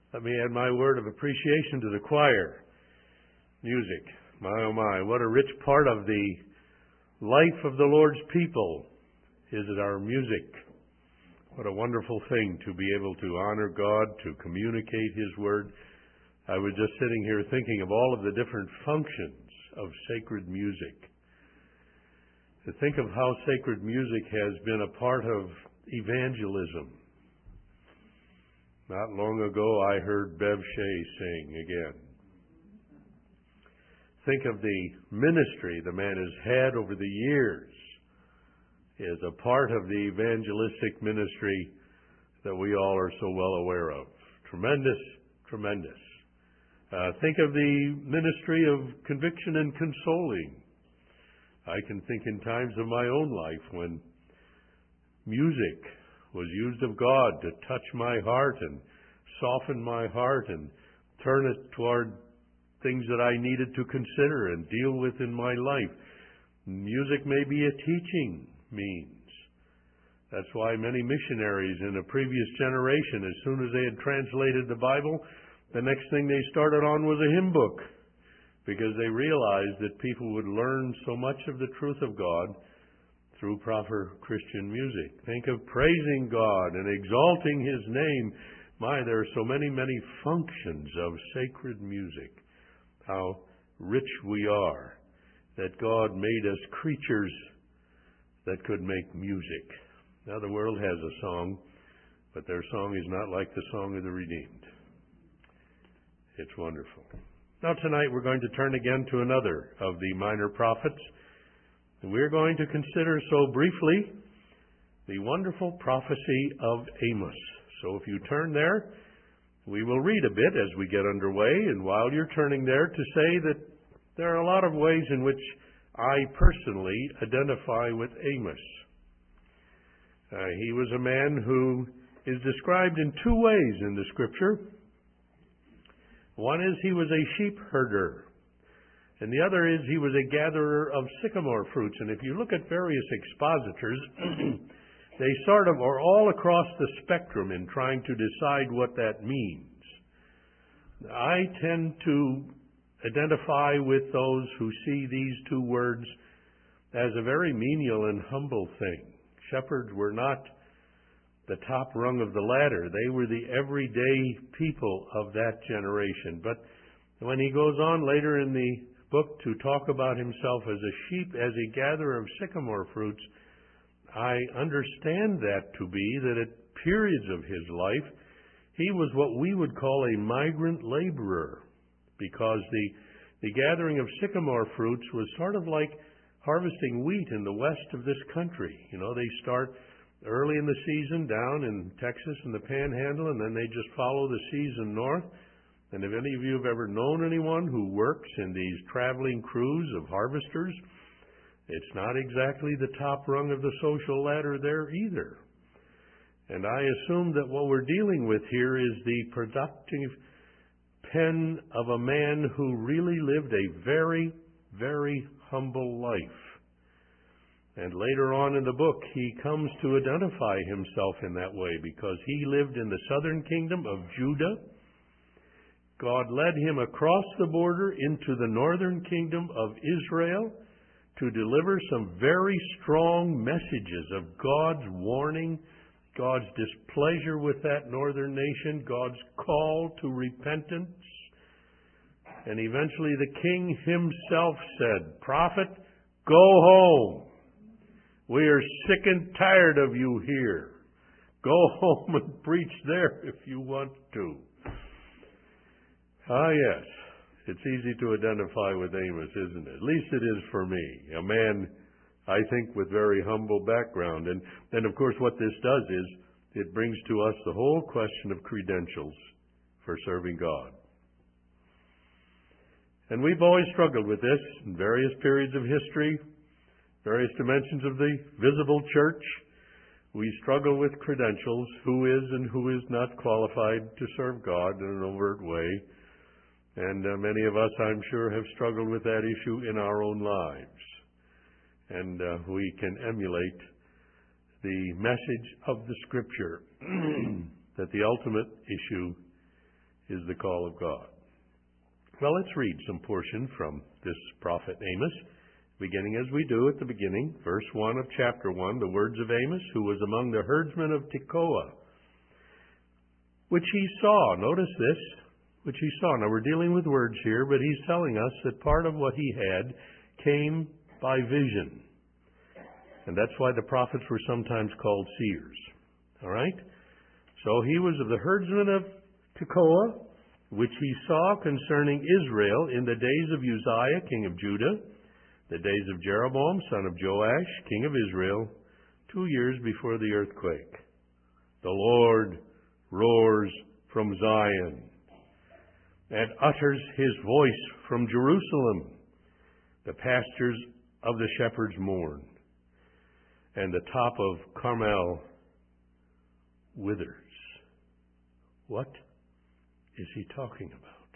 Let me add my word of appreciation to the choir. Music, my oh my, what a rich part of the life of the Lord's people is it our music. What a wonderful thing to be able to honor God, to communicate His word. I was just sitting here thinking of all of the different functions of sacred music. To think of how sacred music has been a part of evangelism. Not long ago, I heard Bev Shea sing again. Think of the ministry the man has had over the years as a part of the evangelistic ministry that we all are so well aware of. Tremendous, tremendous. Think of the ministry of conviction and consoling. I can think in times of my own life when music was used of God to touch my heart and soften my heart and turn it toward things that I needed to consider and deal with in my life. Music may be a teaching means. That's why many missionaries in a previous generation, as soon as they had translated the Bible, the next thing they started on was a hymn book, because they realized that people would learn so much of the truth of God through proper Christian music. Think of praising God and exalting His name. My, there are so many, many functions of sacred music. How rich we are that God made us creatures that could make music. Now the world has a song, but their song is not like the song of the redeemed. It's wonderful. Now tonight we're going to turn again to another of the minor prophets. We're going to consider so briefly the wonderful prophecy of Amos. So if you turn there, we will read a bit as we get underway, and while you're turning there, to say that there are a lot of ways in which I personally identify with Amos. He was a man who is described in two ways in the Scripture. One is he was a sheep herder, and the other is he was a gatherer of sycamore fruits. And if you look at various expositors, they sort of are all across the spectrum in trying to decide what that means. I tend to identify with those who see these two words as a very menial and humble thing. Shepherds were not the top rung of the ladder. They were the everyday people of that generation. But when he goes on later in the book to talk about himself as a sheep, as a gatherer of sycamore fruits, I understand that to be that at periods of his life, he was what we would call a migrant laborer, because the gathering of sycamore fruits was sort of like harvesting wheat in the west of this country. You know, they start early in the season down in Texas and the Panhandle, and then they just follow the season north. And if any of you have ever known anyone who works in these traveling crews of harvesters, it's not exactly the top rung of the social ladder there either. And I assume that what we're dealing with here is the productive pen of a man who really lived a very, very humble life. And later on in the book, he comes to identify himself in that way, because he lived in the southern kingdom of Judah. God led him across the border into the northern kingdom of Israel to deliver some very strong messages of God's warning, God's displeasure with that northern nation, God's call to repentance. And eventually the king himself said, "Prophet, go home. We are sick and tired of you here. Go home and preach there if you want to." Ah, yes. It's easy to identify with Amos, isn't it? At least it is for me, a man, I think, with very humble background. And then, of course, what this does is it brings to us the whole question of credentials for serving God. And we've always struggled with this in various periods of history, various dimensions of the visible church. We struggle with credentials, who is and who is not qualified to serve God in an overt way. And many of us, I'm sure, have struggled with that issue in our own lives. And we can emulate the message of the Scripture that the ultimate issue is the call of God. Well, let's read some portion from this prophet Amos, beginning as we do at the beginning, verse 1 of chapter 1, the words of Amos, who was among the herdsmen of Tekoa, which he saw. Notice this, which he saw. Now, we're dealing with words here, but he's telling us that part of what he had came by vision. And that's why the prophets were sometimes called seers. All right? So he was of the herdsmen of Tekoa, which he saw concerning Israel in the days of Uzziah, king of Judah, the days of Jeroboam, son of Joash, king of Israel, 2 years before the earthquake. The Lord roars from Zion and utters his voice from Jerusalem. The pastures of the shepherds mourn, and the top of Carmel withers. What is he talking about?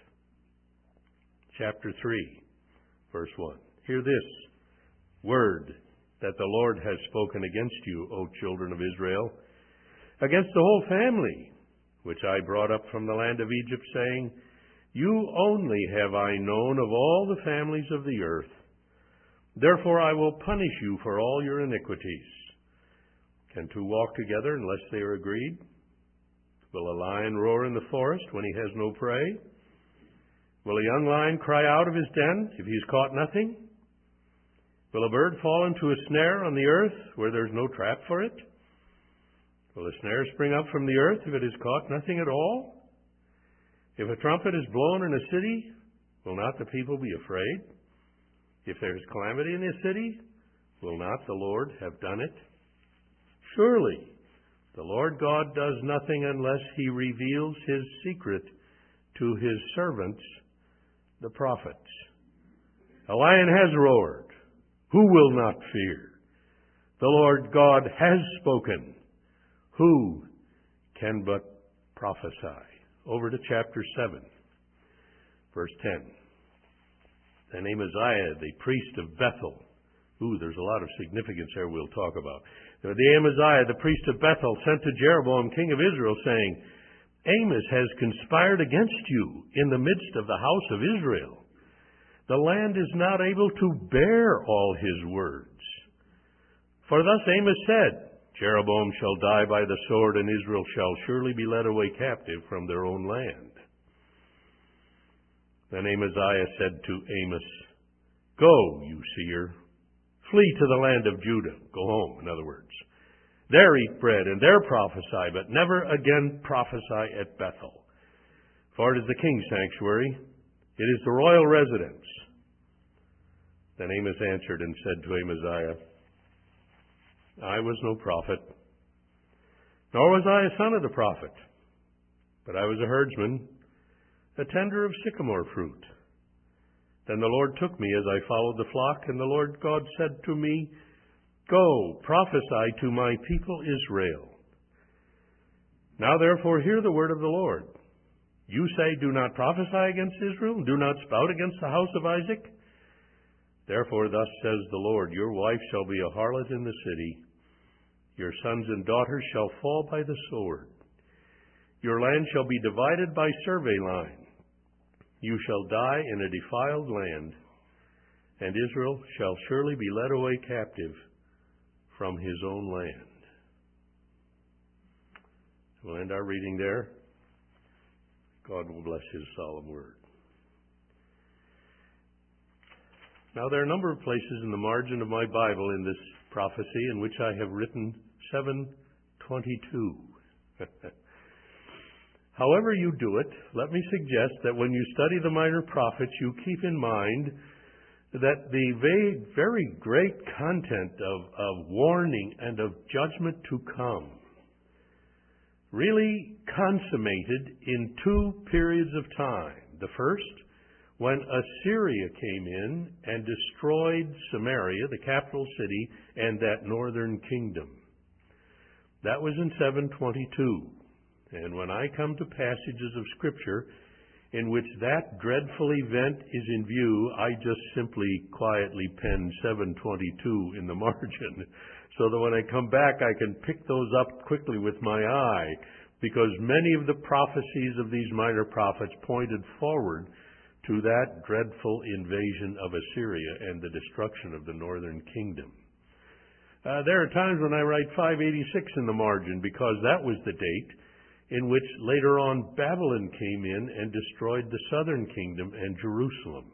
Chapter 3, verse 1. Hear this word that the Lord has spoken against you, O children of Israel, against the whole family, which I brought up from the land of Egypt, saying, You only have I known of all the families of the earth. Therefore I will punish you for all your iniquities. Can two walk together unless they are agreed? Will a lion roar in the forest when he has no prey? Will a young lion cry out of his den if he has caught nothing? Will a bird fall into a snare on the earth where there is no trap for it? Will a snare spring up from the earth if it has caught nothing at all? If a trumpet is blown in a city, will not the people be afraid? If there is calamity in a city, will not the Lord have done it? Surely the Lord God does nothing unless he reveals his secret to his servants, the prophets. A lion has roared. Who will not fear? The Lord God has spoken. Who can but prophesy? Over to chapter 7, verse 10. Then Amaziah, the priest of Bethel. There's a lot of significance there we'll talk about. The Amaziah, the priest of Bethel, sent to Jeroboam, king of Israel, saying, Amos has conspired against you in the midst of the house of Israel. The land is not able to bear all his words. For thus Amos said, Jeroboam shall die by the sword, and Israel shall surely be led away captive from their own land. Then Amaziah said to Amos, Go, you seer, flee to the land of Judah. Go home, in other words. There eat bread, and there prophesy, but never again prophesy at Bethel. For it is the king's sanctuary. It is the royal residence. Then Amos answered and said to Amaziah, I was no prophet, nor was I a son of the prophet, but I was a herdsman, a tender of sycamore fruit. Then the Lord took me as I followed the flock, and the Lord God said to me, Go, prophesy to my people Israel. Now therefore hear the word of the Lord. You say, Do not prophesy against Israel, do not spout against the house of Isaac. Therefore thus says the Lord, Your wife shall be a harlot in the city. Your sons and daughters shall fall by the sword. Your land shall be divided by survey line. You shall die in a defiled land, and Israel shall surely be led away captive from his own land. We'll end our reading there. God will bless his solemn word. Now, there are a number of places in the margin of my Bible in this prophecy in which I have written 722. However you do it, let me suggest that when you study the minor prophets, you keep in mind that the very great content of warning and of judgment to come really consummated in two periods of time. The first, when Assyria came in and destroyed Samaria, the capital city, and that northern kingdom. That was in 722. And when I come to passages of Scripture in which that dreadful event is in view, I just simply quietly pen 722 in the margin, so that when I come back I can pick those up quickly with my eye. because many of the prophecies of these minor prophets pointed forward to that dreadful invasion of Assyria and the destruction of the northern kingdom. There are times when I write 586 in the margin because that was the date in which later on Babylon came in and destroyed the southern kingdom and Jerusalem.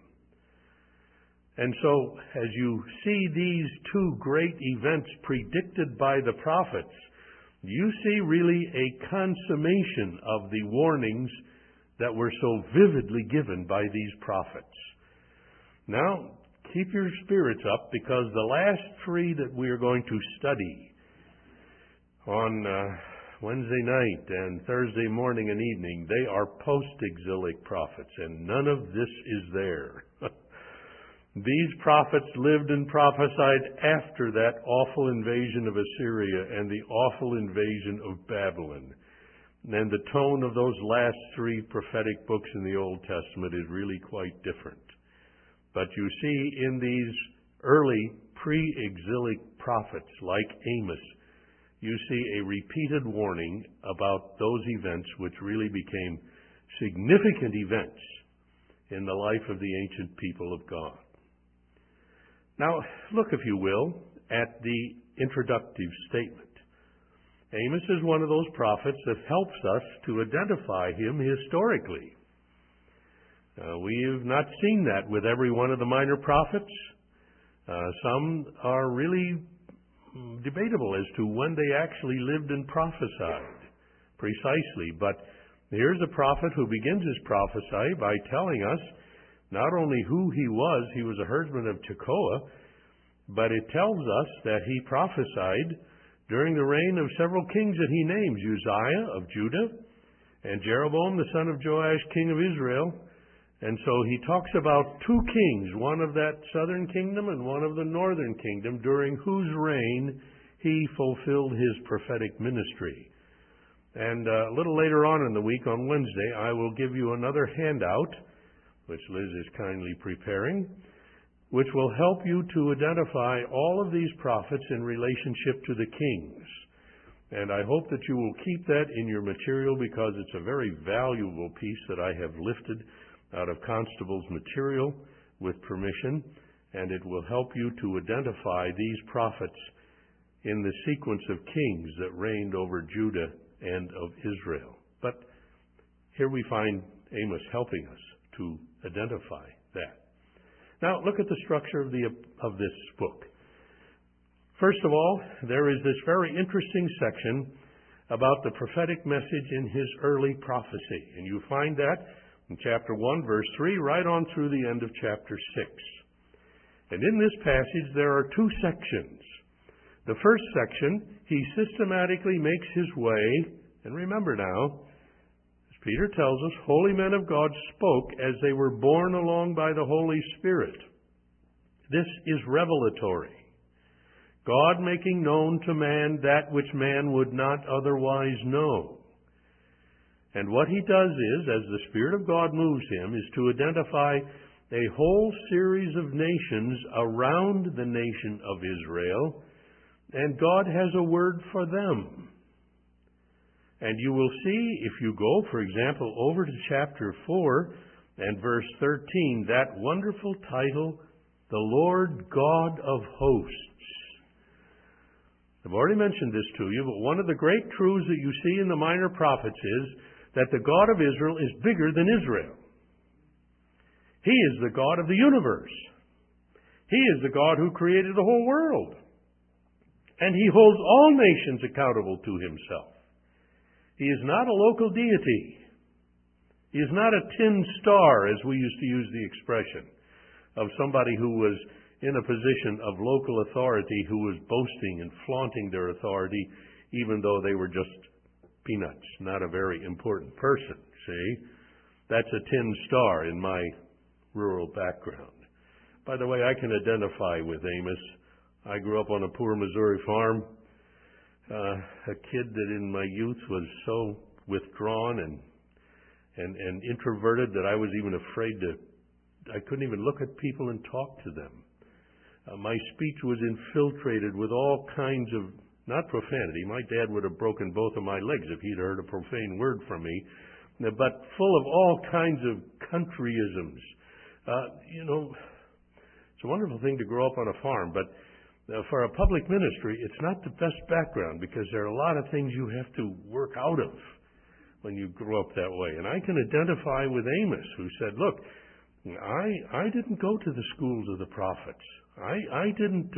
And so, as you see these two great events predicted by the prophets, you see really a consummation of the warnings that were so vividly given by these prophets. Now, keep your spirits up, because the last three that we are going to study on Wednesday night and Thursday morning and evening, they are post-exilic prophets, and none of this is there. These prophets lived and prophesied after that awful invasion of Assyria and the awful invasion of Babylon. And the tone of those last three prophetic books in the Old Testament is really quite different. But you see in these early pre-exilic prophets like Amos, you see a repeated warning about those events which really became significant events in the life of the ancient people of God. Now, look, if you will, at the introductive statement. Amos is one of those prophets that helps us to identify him historically. We have not seen that with every one of the minor prophets. Some are really debatable as to when they actually lived and prophesied precisely. But here's a prophet who begins his prophecy by telling us not only who he was a herdsman of Tekoa, but it tells us that he prophesied during the reign of several kings that he names, Uzziah of Judah and Jeroboam the son of Joash, king of Israel. And so he talks about two kings, one of that southern kingdom and one of the northern kingdom, during whose reign he fulfilled his prophetic ministry. And a little later on in the week, on Wednesday, I will give you another handout, which Liz is kindly preparing, which will help you to identify all of these prophets in relationship to the kings. And I hope that you will keep that in your material, because it's a very valuable piece that I have lifted out of Constable's material with permission, and it will help you to identify these prophets in the sequence of kings that reigned over Judah and of Israel. But here we find Amos helping us to identify that. Now, look at the structure of this book. First of all, there is this very interesting section about the prophetic message in his early prophecy. And you find that in chapter 1, verse 3, right on through the end of chapter 6. And in this passage, there are two sections. The first section, he systematically makes his way, and remember now, Peter tells us, holy men of God spoke as they were borne along by the Holy Spirit. This is revelatory. God making known to man that which man would not otherwise know. And what he does is, as the Spirit of God moves him, is to identify a whole series of nations around the nation of Israel, and God has a word for them. And you will see, if you go, for example, over to chapter 4 and verse 13, that wonderful title, The Lord God of Hosts. I've already mentioned this to you, but one of the great truths that you see in the minor prophets is that the God of Israel is bigger than Israel. He is the God of the universe. He is the God who created the whole world. And he holds all nations accountable to himself. He is not a local deity. He is not a tin star, as we used to use the expression, of somebody who was in a position of local authority, who was boasting and flaunting their authority, even though they were just peanuts, not a very important person, see? That's a tin star in my rural background. By the way, I can identify with Amos. I grew up on a poor Missouri farm. A kid that in my youth was so withdrawn and introverted that I was even afraid I couldn't even look at people and talk to them. My speech was infiltrated with all kinds of not profanity. My dad would have broken both of my legs if he'd heard a profane word from me, but full of all kinds of countryisms. It's a wonderful thing to grow up on a farm, but for a public ministry, it's not the best background because there are a lot of things you have to work out of when you grow up that way. And I can identify with Amos, who said, look, I didn't go to the schools of the prophets. I didn't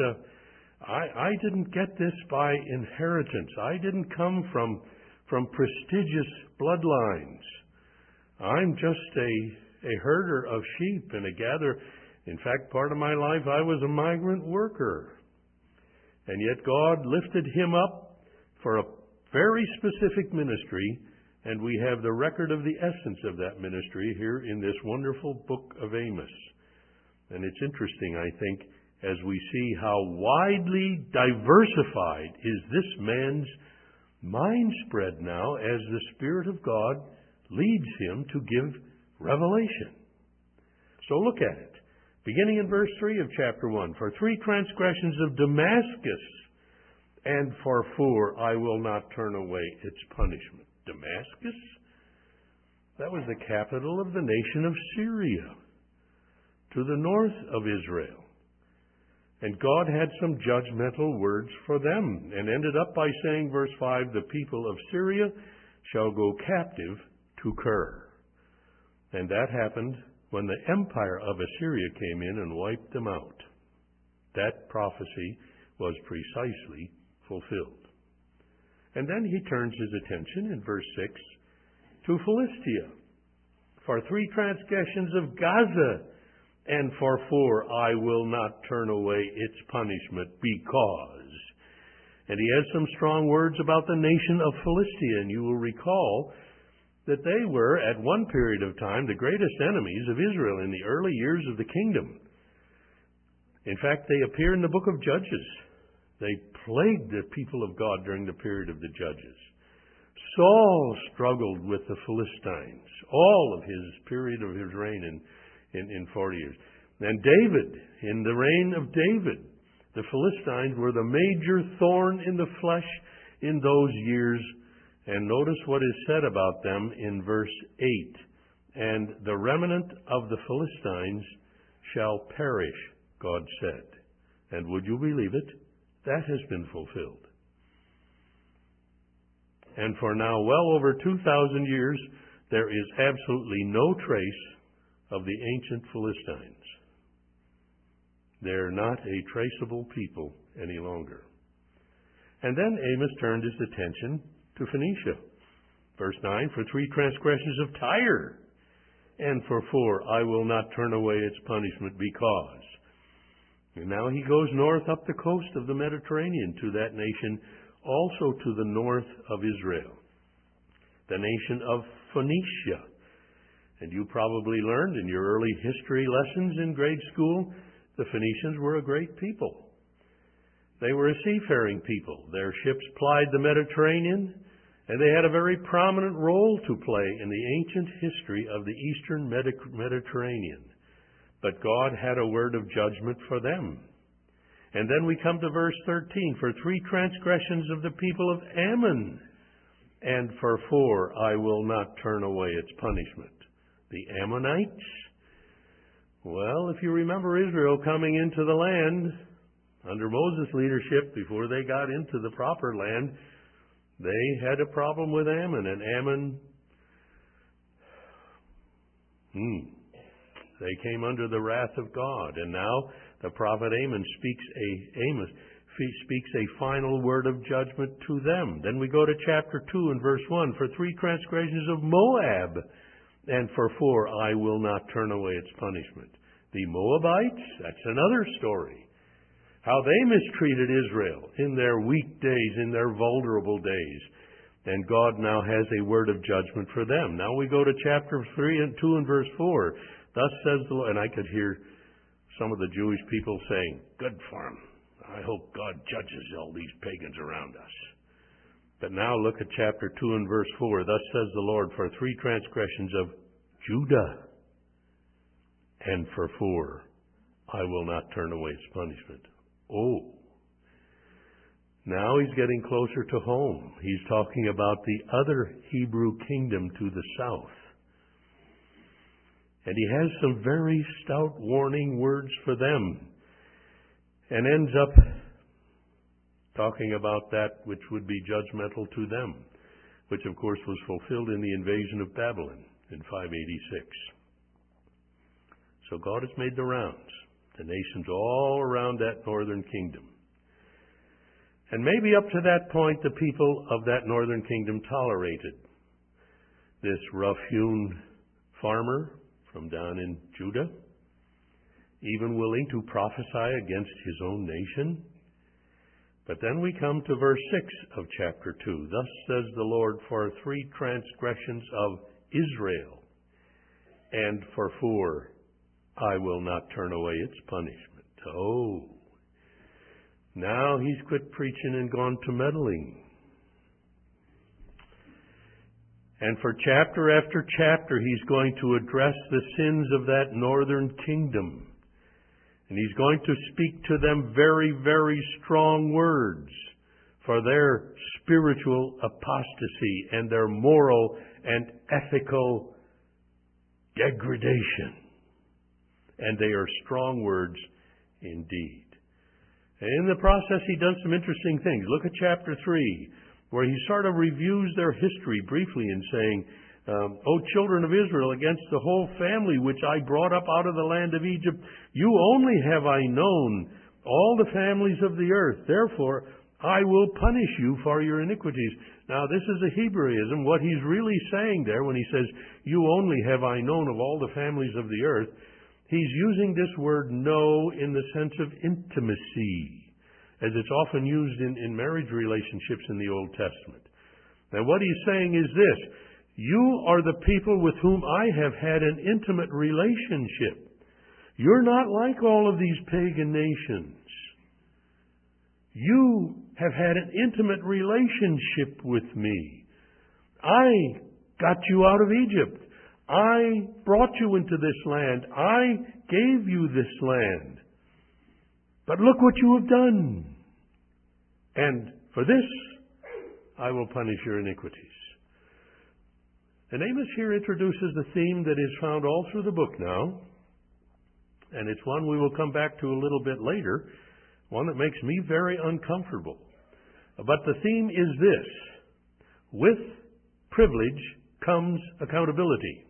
get this by inheritance. I didn't come from prestigious bloodlines. I'm just a herder of sheep and a gatherer. In fact, part of my life I was a migrant worker. And yet God lifted him up for a very specific ministry, and we have the record of the essence of that ministry here in this wonderful book of Amos. And it's interesting, I think, as we see how widely diversified is this man's mind spread now as the Spirit of God leads him to give revelation. So look at it. Beginning in verse 3 of chapter 1, for 3 transgressions of Damascus, and for 4 I will not turn away its punishment. Damascus? That was the capital of the nation of Syria, to the north of Israel. And God had some judgmental words for them, and ended up by saying, verse 5, the people of Syria shall go captive to Kir. And that happened when the empire of Assyria came in and wiped them out. That prophecy was precisely fulfilled. And then he turns his attention in verse 6 to Philistia. For 3 transgressions of Gaza, and for 4 I will not turn away its punishment, because. And he has some strong words about the nation of Philistia, and you will recall that they were, at one period of time, the greatest enemies of Israel in the early years of the kingdom. In fact, they appear in the book of Judges. They plagued the people of God during the period of the Judges. Saul struggled with the Philistines, all of his period of his reign in 40 years. And David, in the reign of David, the Philistines were the major thorn in the flesh in those years. And notice what is said about them in verse 8. And the remnant of the Philistines shall perish, God said. And would you believe it? That has been fulfilled. And for now, well over 2,000 years, there is absolutely no trace of the ancient Philistines. They're not a traceable people any longer. And then Amos turned his attention to Phoenicia. Verse 9, for 3 transgressions of Tyre, and for 4 I will not turn away its punishment, because. And now he goes north up the coast of the Mediterranean to that nation, also to the north of Israel, the nation of Phoenicia. And you probably learned in your early history lessons in grade school, the Phoenicians were a great people. They were a seafaring people. Their ships plied the Mediterranean, and they had a very prominent role to play in the ancient history of the eastern Mediterranean. But God had a word of judgment for them. And then we come to verse 13, for 3 transgressions of the people of Ammon, and for 4 I will not turn away its punishment. The Ammonites? Well, if you remember Israel coming into the land under Moses' leadership, before they got into the proper land, they had a problem with Ammon. And Ammon, they came under the wrath of God. And now the prophet Amos speaks a final word of judgment to them. Then we go to chapter 2 and verse 1. For 3 transgressions of Moab, and for 4 I will not turn away its punishment. The Moabites, that's another story. How they mistreated Israel in their weak days, in their vulnerable days. And God now has a word of judgment for them. Now we go to chapter 3 and 2 and verse 4. Thus says the Lord, and I could hear some of the Jewish people saying, good for them. I hope God judges all these pagans around us. But now look at chapter 2 and verse 4. Thus says the Lord, for 3 transgressions of Judah, and for 4 I will not turn away its punishment. Oh, Now he's getting closer to home. He's talking about the other Hebrew kingdom to the south. And he has some very stout warning words for them, and ends up talking about that which would be judgmental to them, which of course was fulfilled in the invasion of Babylon in 586. So God has made the rounds, the nations all around that northern kingdom. And maybe up to that point, the people of that northern kingdom tolerated this rough-hewn farmer from down in Judah, even willing to prophesy against his own nation. But then we come to verse 6 of chapter 2. Thus says the Lord, for 3 transgressions of Israel, and for 4 I will not turn away its punishment. Oh, now he's quit preaching and gone to meddling. And for chapter after chapter, he's going to address the sins of that northern kingdom. And he's going to speak to them very, very strong words for their spiritual apostasy and their moral and ethical degradation. And they are strong words indeed. And in the process, he does some interesting things. Look at chapter 3, where he sort of reviews their history briefly in saying, O children of Israel, against the whole family which I brought up out of the land of Egypt, you only have I known all the families of the earth. Therefore, I will punish you for your iniquities. Now, this is a Hebraism. What he's really saying there when he says, you only have I known of all the families of the earth, he's using this word know in the sense of intimacy, as it's often used in marriage relationships in the Old Testament. Now, what he's saying is this: you are the people with whom I have had an intimate relationship. You're not like all of these pagan nations. You have had an intimate relationship with me. I got you out of Egypt. I brought you into this land. I gave you this land. But look what you have done. And for this, I will punish your iniquities. And Amos here introduces the theme that is found all through the book now. And it's one we will come back to a little bit later, one that makes me very uncomfortable. But the theme is this: with privilege comes accountability.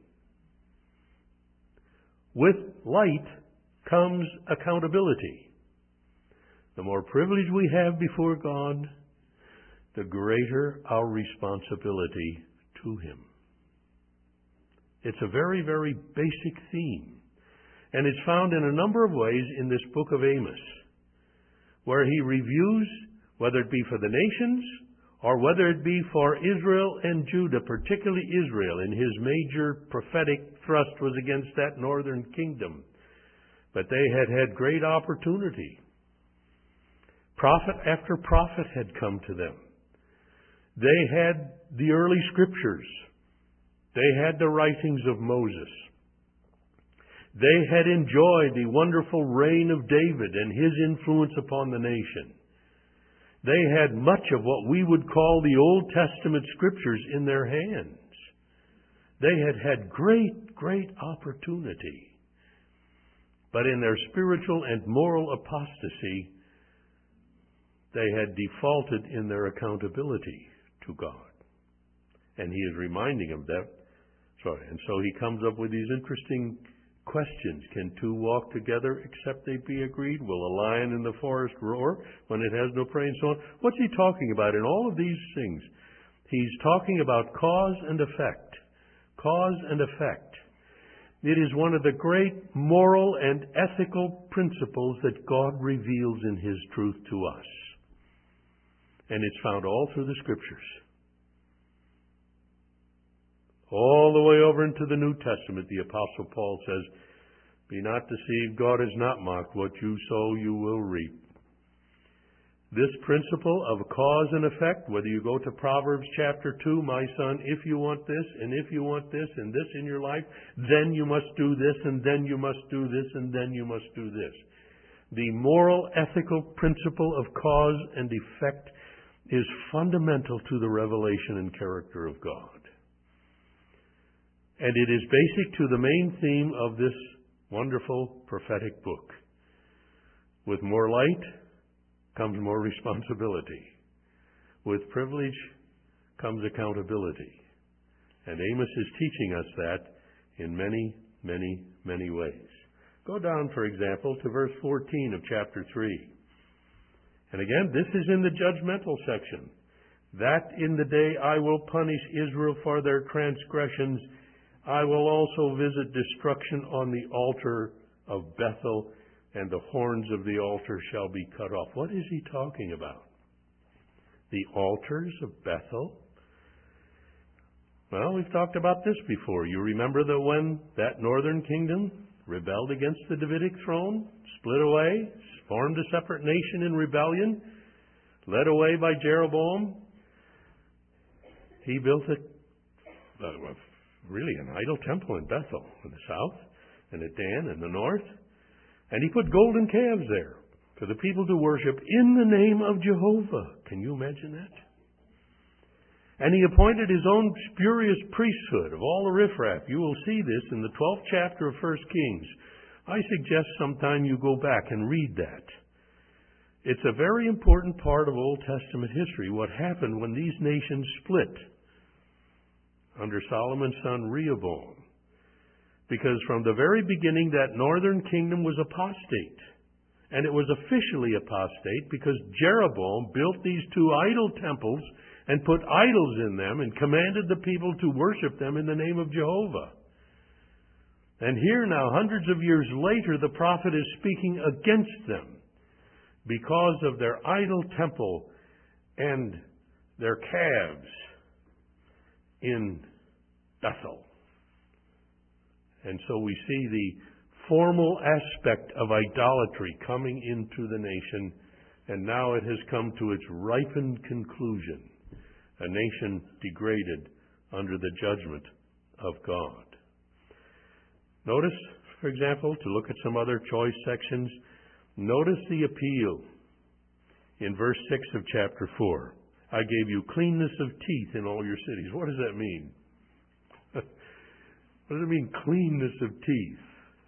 With light comes accountability. The more privilege we have before God, the greater our responsibility to Him. It's a very, very basic theme. And it's found in a number of ways in this book of Amos, where he reviews, whether it be for the nations or whether it be for Israel and Judah, particularly Israel, and his major prophetic thrust was against that northern kingdom. But they had had great opportunity. Prophet after prophet had come to them. They had the early scriptures. They had the writings of Moses. They had enjoyed the wonderful reign of David and his influence upon the nation. They had much of what we would call the Old Testament scriptures in their hands. They had had great, great opportunity. But in their spiritual and moral apostasy, they had defaulted in their accountability to God. And he is reminding them that. And so he comes up with these interesting questions. Can two walk together except they be agreed? Will a lion in the forest roar when it has no prey, and so on? What's he talking about in all of these things? He's talking about cause and effect. Cause and effect. It is one of the great moral and ethical principles that God reveals in His truth to us. And it's found all through the Scriptures. All the way over into the New Testament, the Apostle Paul says, be not deceived, God is not mocked. What you sow, you will reap. This principle of cause and effect, whether you go to Proverbs chapter 2, my son, if you want this, and if you want this, and this in your life, then you must do this, and then you must do this, and then you must do this. The moral, ethical principle of cause and effect is fundamental to the revelation and character of God. And it is basic to the main theme of this wonderful prophetic book. With more light comes more responsibility. With privilege comes accountability. And Amos is teaching us that in many, many, many ways. Go down, for example, to verse 14 of chapter 3. And again, this is in the judgmental section. That in the day I will punish Israel for their transgressions. I will also visit destruction on the altar of Bethel, and the horns of the altar shall be cut off. What is he talking about? The altars of Bethel? Well, we've talked about this before. You remember that when that northern kingdom rebelled against the Davidic throne, split away, formed a separate nation in rebellion, led away by Jeroboam, he built really an idol temple in Bethel in the south, and at Dan in the north, and he put golden calves there for the people to worship in the name of Jehovah. Can you imagine that? And he appointed his own spurious priesthood of all the riffraff. You will see this in the 12th chapter of 1 Kings. I suggest sometime you go back and read that. It's a very important part of Old Testament history, what happened when these nations split under Solomon's son Rehoboam. Because from the very beginning, that northern kingdom was apostate. And it was officially apostate because Jeroboam built these two idol temples and put idols in them and commanded the people to worship them in the name of Jehovah. And here now, hundreds of years later, the prophet is speaking against them because of their idol temple and their calves in Bethel. And so we see the formal aspect of idolatry coming into the nation, and now it has come to its ripened conclusion. A nation degraded under the judgment of God. Notice, for example, to look at some other choice sections, notice the appeal in verse 6 of chapter 4. I gave you cleanness of teeth in all your cities. What does that mean? What does it mean, cleanness of teeth?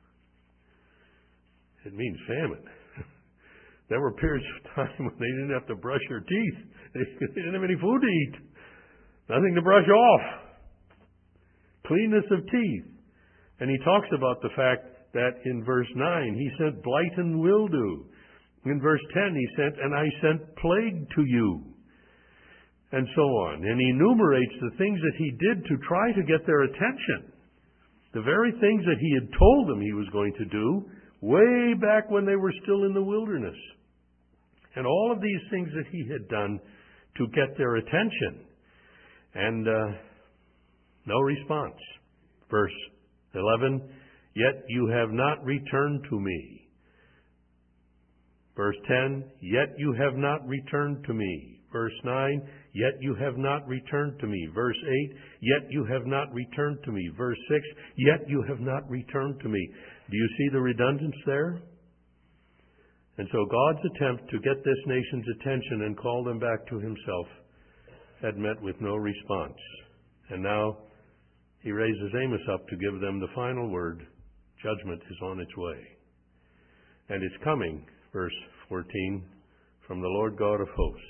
It means famine. There were periods of time when they didn't have to brush their teeth. They didn't have any food to eat. Nothing to brush off. Cleanness of teeth. And he talks about the fact that in verse 9, he sent blight and mildew. In verse 10, he sent, and I sent plague to you. And so on. And he enumerates the things that he did to try to get their attention. The very things that he had told them he was going to do way back when they were still in the wilderness. And all of these things that he had done to get their attention. And no response. Verse 11, yet you have not returned to me. Verse 10, yet you have not returned to me. Verse 9, yet you have not returned to me. Verse 8, yet you have not returned to me. Verse 6, yet you have not returned to me. Do you see the redundance there? And so God's attempt to get this nation's attention and call them back to himself had met with no response. And now he raises Amos up to give them the final word. Judgment is on its way. And it's coming, verse 14, from the Lord God of hosts.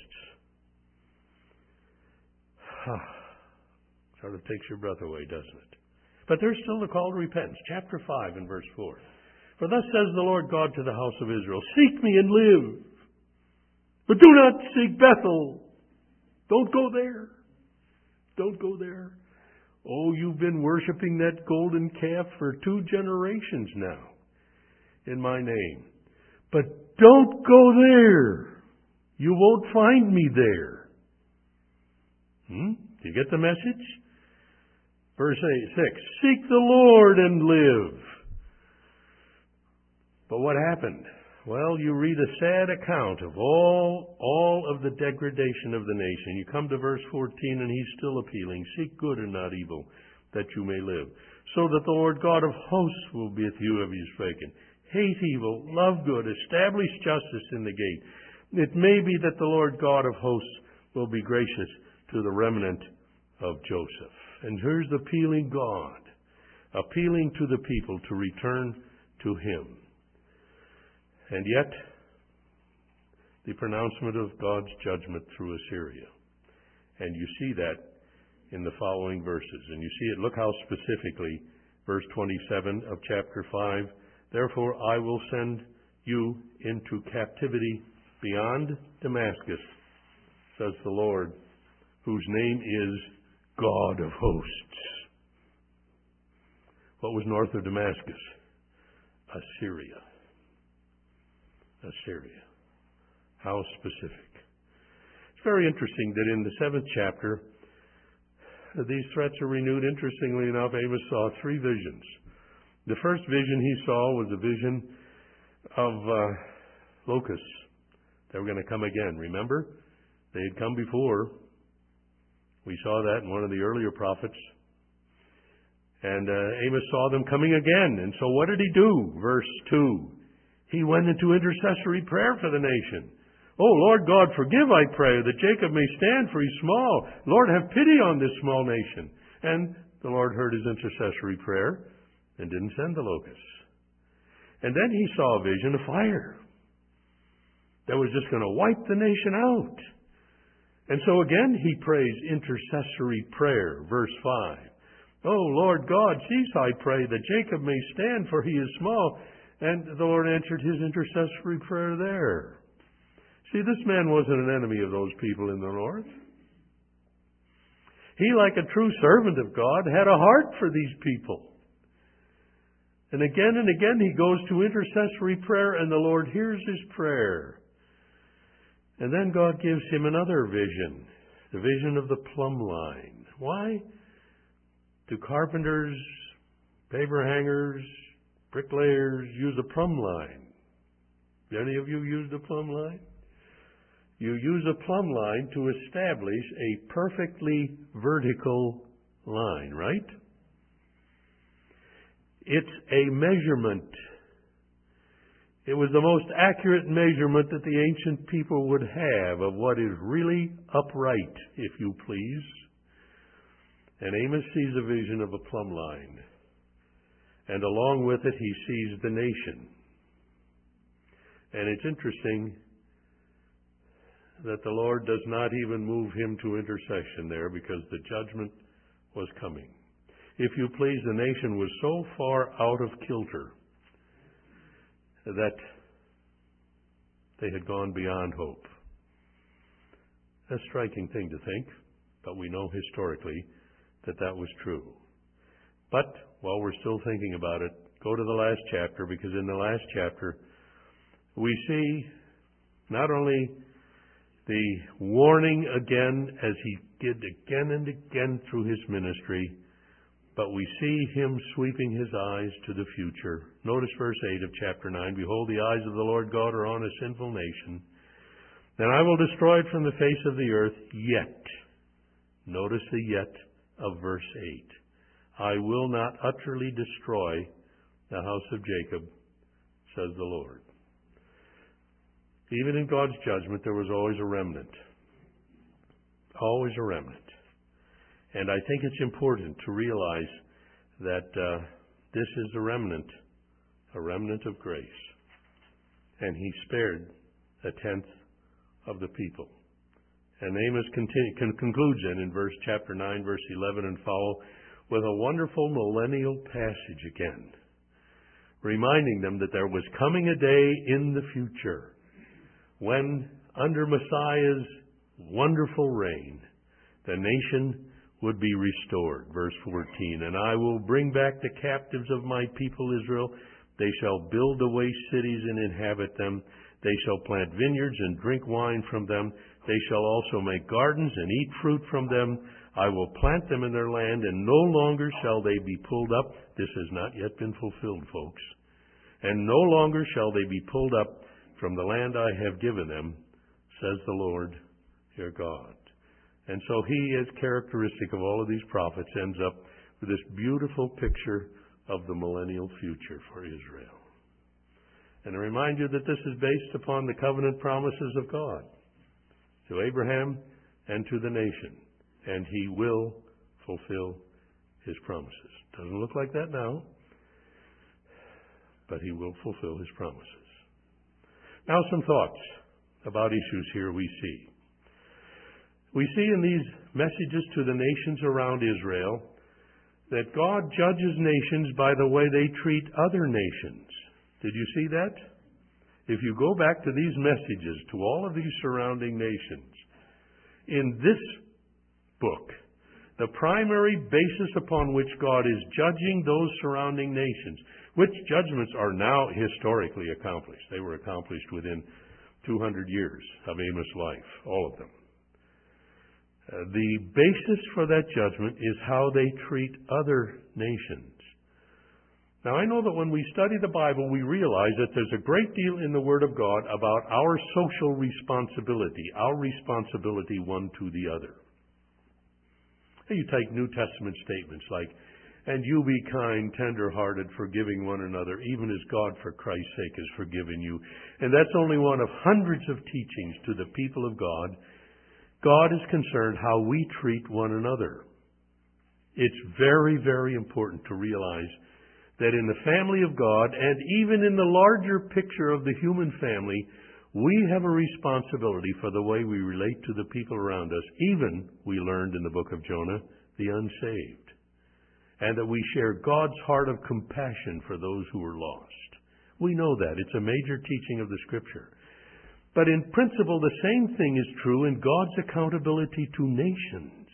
Sort of takes your breath away, doesn't it? But there's still the call to repentance. Chapter 5 and verse 4. For thus says the Lord God to the house of Israel, seek me and live, but do not seek Bethel. Don't go there. Don't go there. Oh, you've been worshiping that golden calf for 2 generations now in my name. But don't go there. You won't find me there. Do you get the message? Verse 6, seek the Lord and live. But what happened? Well, you read a sad account of all of the degradation of the nation. You come to verse 14 and he's still appealing. Seek good and not evil, that you may live. So that the Lord God of hosts will be with you, have you spoken. Hate evil, love good, establish justice in the gate. It may be that the Lord God of hosts will be gracious to the remnant of Joseph. And here's the appealing God, appealing to the people to return to Him. And yet, the pronouncement of God's judgment through Assyria. And you see that in the following verses. And you see it, look how specifically, verse 27 of chapter 5, "Therefore I will send you into captivity beyond Damascus, says the Lord, whose name is God of hosts." What was north of Damascus? Assyria. Assyria. How specific. It's very interesting that in the 7th chapter, these threats are renewed. Interestingly enough, Amos saw 3 visions. The first vision he saw was a vision of locusts that were going to come again. Remember? They had come before. We saw that in one of the earlier prophets. And Amos saw them coming again. And so what did he do? Verse 2. He went into intercessory prayer for the nation. "Oh, Lord God, forgive, I pray, that Jacob may stand, for he's small. Lord, have pity on this small nation." And the Lord heard his intercessory prayer and didn't send the locusts. And then he saw a vision of fire that was just going to wipe the nation out. And so again he prays intercessory prayer, verse 5. "Oh, Lord God, cease, I pray, that Jacob may stand, for he is small." And the Lord answered his intercessory prayer there. See, this man wasn't an enemy of those people in the north. He, like a true servant of God, had a heart for these people. And again he goes to intercessory prayer, and the Lord hears his prayer. And then God gives him another vision, the vision of the plumb line. Why? Do carpenters, paper hangers, bricklayers use a plumb line? Any of you used a plumb line? You use a plumb line to establish a perfectly vertical line, right? It's a measurement. It was the most accurate measurement that the ancient people would have of what is really upright, if you please. And Amos sees a vision of a plumb line. And along with it, he sees the nation. And it's interesting that the Lord does not even move him to intercession there, because the judgment was coming. If you please, the nation was so far out of kilter that they had gone beyond hope. A striking thing to think, but we know historically that that was true. But while we're still thinking about it, go to the last chapter, because in the last chapter we see not only the warning again, as he did again and again through his ministry, but we see him sweeping his eyes to the future. Notice verse 8 of chapter 9. "Behold, the eyes of the Lord God are on a sinful nation, and I will destroy it from the face of the earth, yet," notice the yet of verse 8, "I will not utterly destroy the house of Jacob, says the Lord." Even in God's judgment, there was always a remnant. Always a remnant. And I think it's important to realize that this is a remnant of grace. And he spared 1/10 of the people. And Amos concludes in chapter 9, verse 11 and follow, with a wonderful millennial passage again, reminding them that there was coming a day in the future when, under Messiah's wonderful reign, the nation would be restored. Verse 14, "And I will bring back the captives of my people Israel. They shall build the waste cities and inhabit them. They shall plant vineyards and drink wine from them. They shall also make gardens and eat fruit from them. I will plant them in their land, and no longer shall they be pulled up." This has not yet been fulfilled, folks. "And no longer shall they be pulled up from the land I have given them, says the Lord your God." And so he, as characteristic of all of these prophets, ends up with this beautiful picture of the millennial future for Israel. And I remind you that this is based upon the covenant promises of God to Abraham and to the nation, and He will fulfill His promises. Doesn't look like that now, but He will fulfill His promises. Now some thoughts about issues here we see. We see in these messages to the nations around Israel that God judges nations by the way they treat other nations. Did you see that? If you go back to these messages to all of these surrounding nations, in this book, the primary basis upon which God is judging those surrounding nations, which judgments are now historically accomplished. They were accomplished within 200 years of Amos' life, all of them. The basis for that judgment is how they treat other nations. Now, I know that when we study the Bible, we realize that there's a great deal in the Word of God about our social responsibility, our responsibility one to the other. You take New Testament statements like, "And you be kind, tender-hearted, forgiving one another, even as God for Christ's sake has forgiven you." And that's only one of hundreds of teachings to the people of God. God is concerned how we treat one another. It's very, very important to realize that in the family of God, and even in the larger picture of the human family, we have a responsibility for the way we relate to the people around us, even, we learned in the book of Jonah, the unsaved. And that we share God's heart of compassion for those who are lost. We know that. It's a major teaching of the Scripture. But in principle, the same thing is true in God's accountability to nations.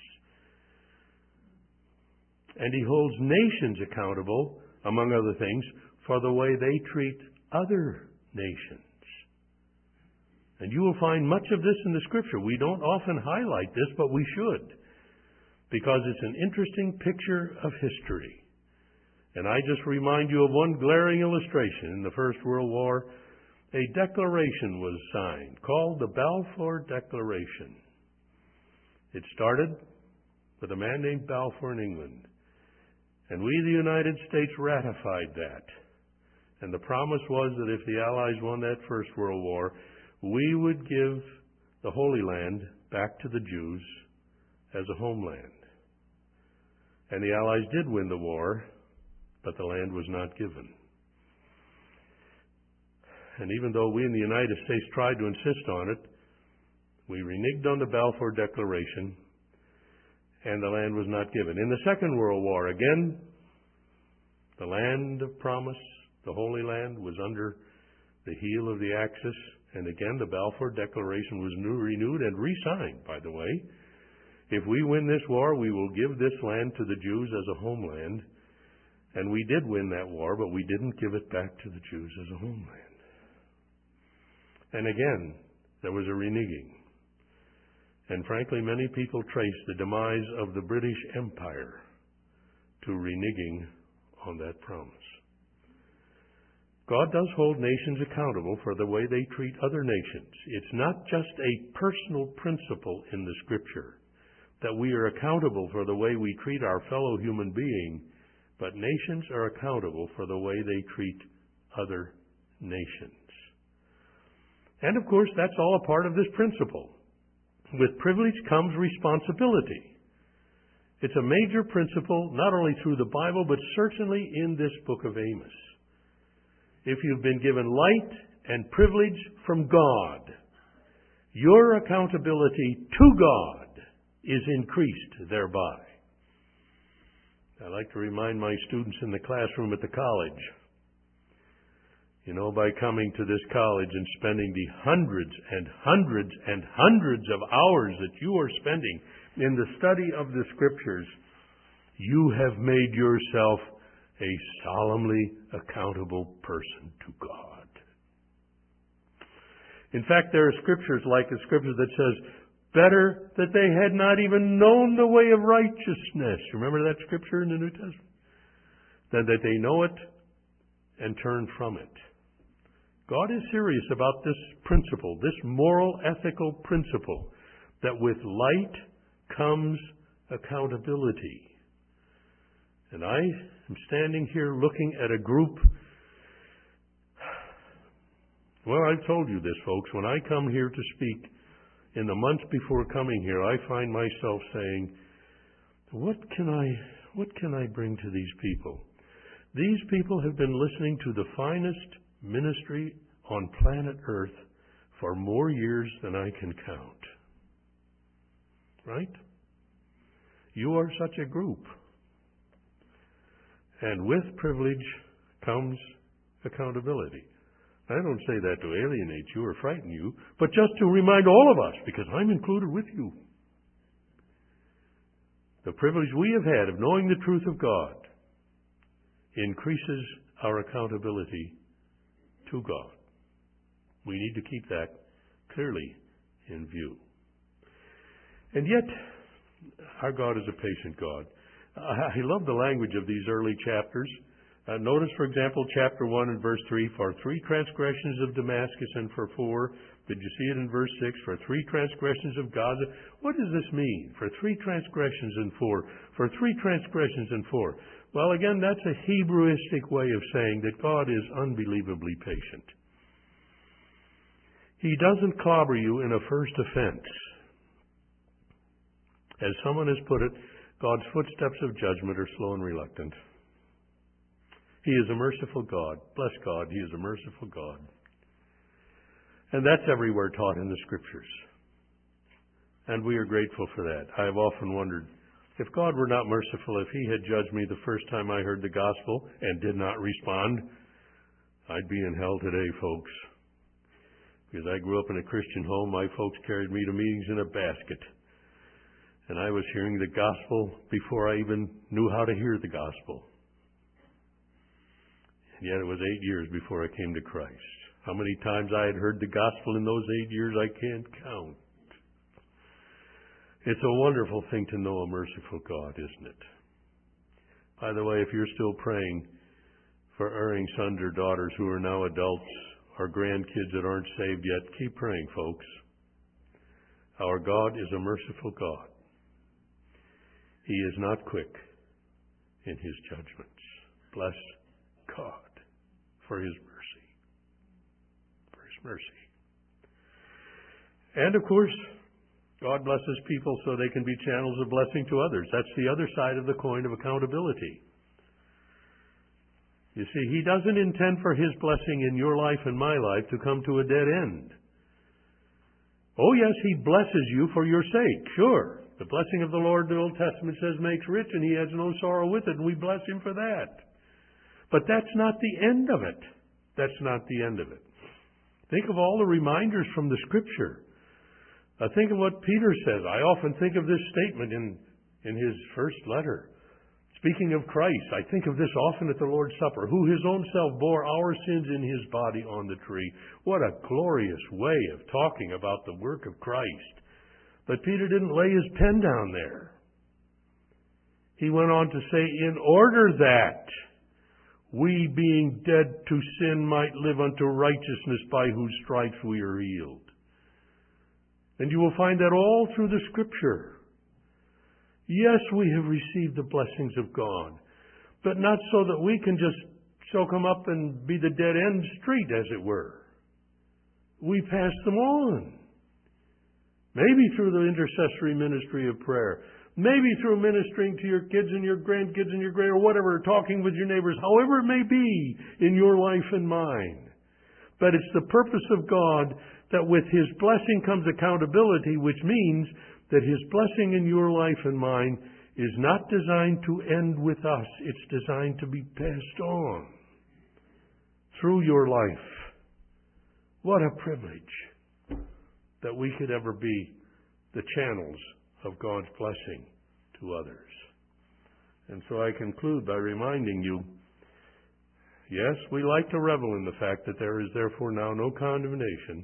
And He holds nations accountable, among other things, for the way they treat other nations. And you will find much of this in the Scripture. We don't often highlight this, but we should, because it's an interesting picture of history. And I just remind you of one glaring illustration. In the First World War, a declaration was signed called the Balfour Declaration. It started with a man named Balfour in England. And we, the United States, ratified that. And the promise was that if the Allies won that First World War, we would give the Holy Land back to the Jews as a homeland. And the Allies did win the war, but the land was not given. And even though we in the United States tried to insist on it, we reneged on the Balfour Declaration, and the land was not given. In the Second World War, again, the land of promise, the Holy Land, was under the heel of the Axis, and again the Balfour Declaration was renewed and re-signed, by the way. If we win this war, we will give this land to the Jews as a homeland. And we did win that war, but we didn't give it back to the Jews as a homeland. And again, there was a reneging. And frankly, many people trace the demise of the British Empire to reneging on that promise. God does hold nations accountable for the way they treat other nations. It's not just a personal principle in the Scripture that we are accountable for the way we treat our fellow human being, but nations are accountable for the way they treat other nations. And of course, that's all a part of this principle. With privilege comes responsibility. It's a major principle, not only through the Bible, but certainly in this book of Amos. If you've been given light and privilege from God, your accountability to God is increased thereby. I like to remind my students in the classroom at the college, by coming to this college and spending the hundreds and hundreds and hundreds of hours that you are spending in the study of the Scriptures, you have made yourself a solemnly accountable person to God. In fact, there are scriptures like the scripture that says, better that they had not even known the way of righteousness. Remember that scripture in the New Testament? Than that they know it and turn from it. God is serious about this principle, this moral, ethical principle, that with light comes accountability. And I am standing here looking at a group. Well, I've told you this, folks. When I come here to speak in the months before coming here, I find myself saying, what can I bring to these people? These people have been listening to the finest ministry on planet Earth for more years than I can count. Right? You are such a group. And with privilege comes accountability. I don't say that to alienate you or frighten you, but just to remind all of us, because I'm included with you. The privilege we have had of knowing the truth of God increases our accountability to God. We need to keep that clearly in view. And yet, our God is a patient God. I love the language of these early chapters. Notice, for example, chapter 1 and verse 3, for 3 transgressions of Damascus and for 4. Did you see it in verse 6? For 3 transgressions of Gaza. What does this mean? For 3 transgressions and 4. For 3 transgressions and 4. Well, again, that's a Hebrewistic way of saying that God is unbelievably patient. He doesn't clobber you in a first offense. As someone has put it, God's footsteps of judgment are slow and reluctant. He is a merciful God. Bless God, He is a merciful God. And that's everywhere taught in the Scriptures. And we are grateful for that. I have often wondered, if God were not merciful, if He had judged me the first time I heard the gospel and did not respond, I'd be in hell today, folks. Because I grew up in a Christian home, my folks carried me to meetings in a basket. And I was hearing the gospel before I even knew how to hear the gospel. And yet it was 8 years before I came to Christ. How many times I had heard the gospel in those 8 years, I can't count. It's a wonderful thing to know a merciful God, isn't it? By the way, if you're still praying for erring sons or daughters who are now adults or grandkids that aren't saved yet, keep praying, folks. Our God is a merciful God. He is not quick in His judgments. Bless God for His mercy. For His mercy. And of course, God blesses people so they can be channels of blessing to others. That's the other side of the coin of accountability. You see, He doesn't intend for His blessing in your life and my life to come to a dead end. Oh yes, He blesses you for your sake, sure. The blessing of the Lord, the Old Testament says, makes rich, and He has no sorrow with it, and we bless Him for that. But that's not the end of it. That's not the end of it. Think of all the reminders from the Scripture. Think of what Peter says. I often think of this statement in his first letter. Speaking of Christ, I think of this often at the Lord's Supper, who His own self bore our sins in His body on the tree. What a glorious way of talking about the work of Christ. But Peter didn't lay his pen down there. He went on to say, in order that we, being dead to sin, might live unto righteousness, by whose stripes we are healed. And you will find that all through the Scripture. Yes, we have received the blessings of God, but not so that we can just soak them up and be the dead end street, as it were. We pass them on. Maybe through the intercessory ministry of prayer. Maybe through ministering to your kids and your grandkids and your or whatever, talking with your neighbors, however it may be in your life and mine. But it's the purpose of God that with His blessing comes accountability, which means that His blessing in your life and mine is not designed to end with us. It's designed to be passed on through your life. What a privilege that we could ever be the channels of God's blessing to others. And so I conclude by reminding you, yes, we like to revel in the fact that there is therefore now no condemnation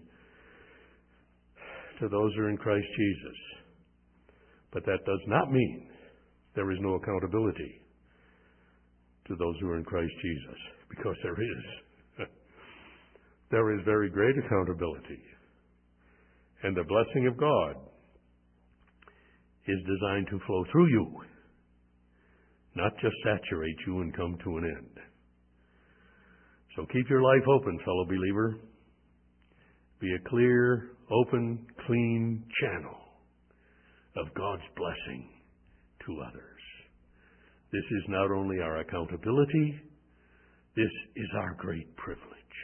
to those who are in Christ Jesus. But that does not mean there is no accountability to those who are in Christ Jesus, because there is. There is very great accountability. And the blessing of God is designed to flow through you, not just saturate you and come to an end. So keep your life open, fellow believer. Be a clear open, clean channel of God's blessing to others. This is not only our accountability, this is our great privilege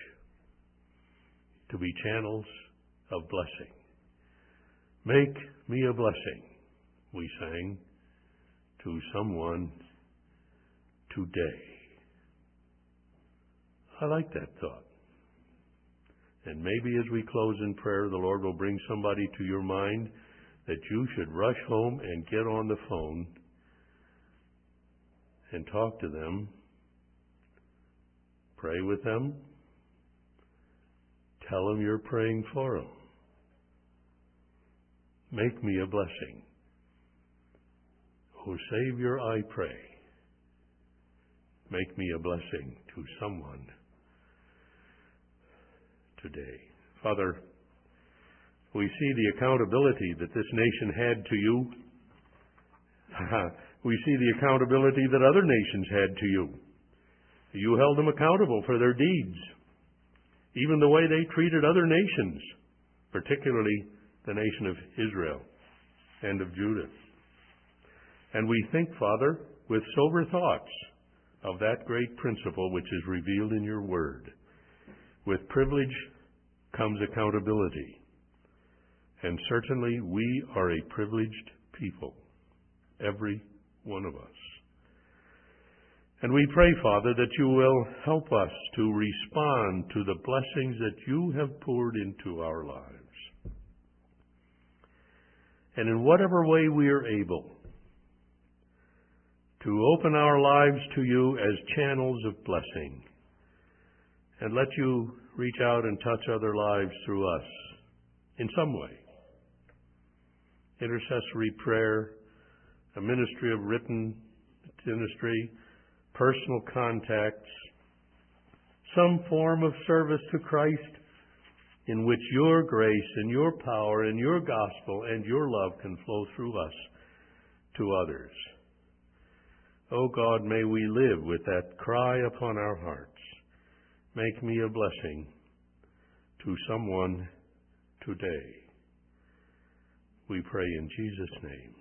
to be channels of blessing. Make me a blessing, we sang, to someone today. I like that thought. And maybe as we close in prayer, the Lord will bring somebody to your mind that you should rush home and get on the phone and talk to them, pray with them, tell them you're praying for them. Make me a blessing. O Savior, I pray, make me a blessing to someone today. Father, we see the accountability that this nation had to you. We see the accountability that other nations had to you. You held them accountable for their deeds, even the way they treated other nations, particularly the nation of Israel and of Judah. And we think, Father, with sober thoughts of that great principle which is revealed in your word. With privilege comes accountability. And certainly we are a privileged people, every one of us. And we pray, Father, that you will help us to respond to the blessings that you have poured into our lives. And in whatever way we are able, to open our lives to you as channels of blessing, and let you reach out and touch other lives through us in some way. Intercessory prayer, a ministry of written ministry, personal contacts, some form of service to Christ in which your grace and your power and your gospel and your love can flow through us to others. Oh God, may we live with that cry upon our hearts. Make me a blessing to someone today. We pray in Jesus' name.